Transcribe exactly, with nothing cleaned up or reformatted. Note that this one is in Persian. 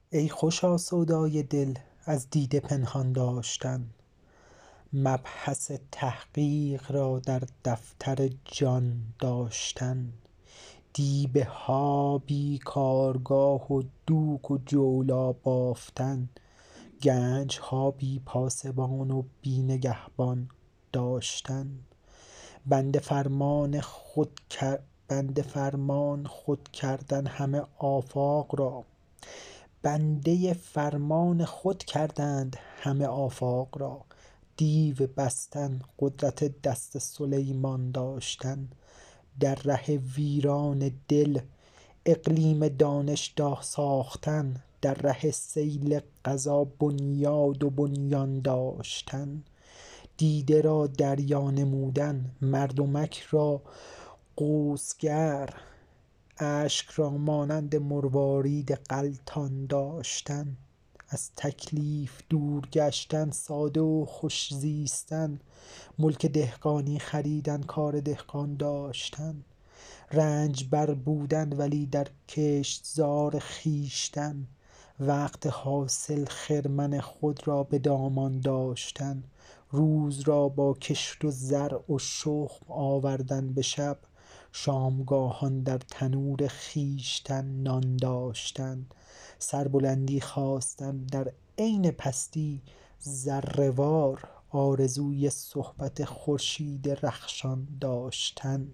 ای خوشا سودای دل از دیده پنهان داشتن، مبحث تحقیق را در دفتر جان داشتن. دی بها بی کارگاه و دوک و جولا بافتن، گنجها بی پاسبان و بی نگهبان داشتن. بنده فرمان خود بنده فرمان خود کردن همه آفاق را، بنده فرمان خود کردند همه آفاق را. دیو بستن قدرت دست سلیمان داشتن، در ره ویران دل اقلیم دانشگاه ساختن. در ره سیل قضا بنیاد و بنیان داشتن، دیده را دریا نمودن مردمک را قوسگر. اشک را مانند مروارید غلتان داشتن، از تکلیف دور گشتن ساده و خوش زیستن. ملک دهقانی خریدن کار دهقان داشتن، رنجبر بودن ولی در کشتزار خویشتن. وقت حاصل خرمن خود را به دامان داشتن، روز را با کشت و زرع و شخم آوردن به شب. شامگاهان در تنور خویشتن نان داشتن، سربلندی خواستن در عین پستی ذره وار. آرزوی صحبت خورشید رخشان داشتن.